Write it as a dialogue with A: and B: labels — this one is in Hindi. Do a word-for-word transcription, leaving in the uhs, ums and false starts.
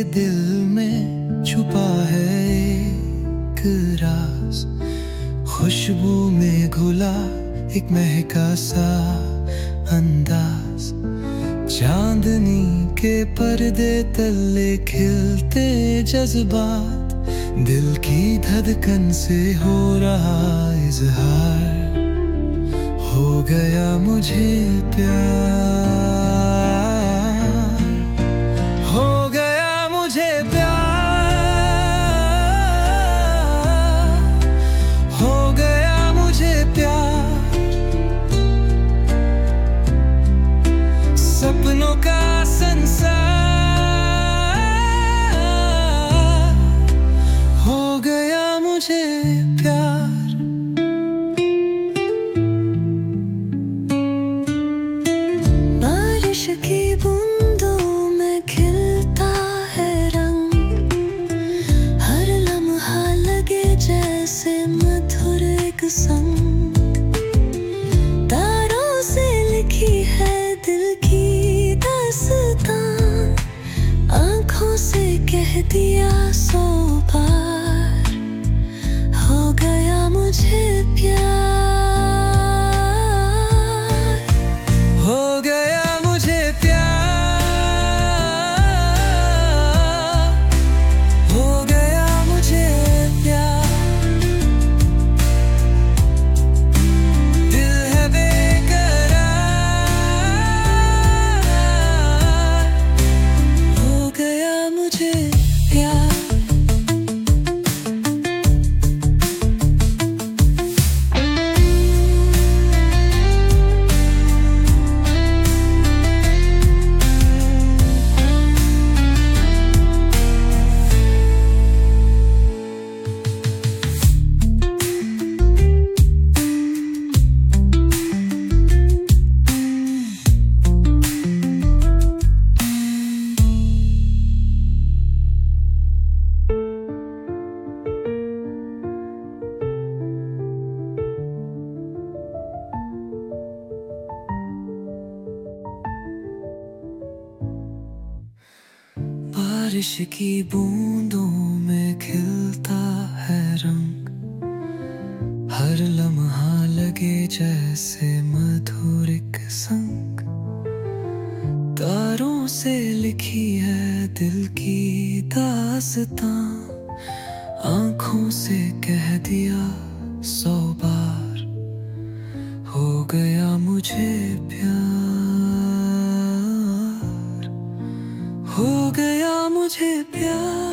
A: दिल में छुपा है एक राज, खुशबू में घुला एक महका सा अंदाज। चांदनी के पर्दे तले खिलते जज्बात, दिल की धड़कन से हो रहा इजहार। हो गया मुझे प्यार, हो गया मुझे प्यार, हो गया मुझे प्यार। सपनों का संसार, हो गया मुझे प्यार।
B: की बूंदों में खिलता है रंग, हर लम्हा लगे जैसे मधुर एक संग। तारों से लिखी है दिल की दास्तां, आंखों से कह दिया सौ बार। हो गया मुझे प्यार,
A: हो गया बारिश की बूंदों में खिलता है रंग, हर लम्हा लगे जैसे मधुर एक संग। तारों से लिखी है दिल की दास्तां, आंखों से कह दिया सौ बार। हो गया मुझे प्यार, हो गया मुझे प्यार।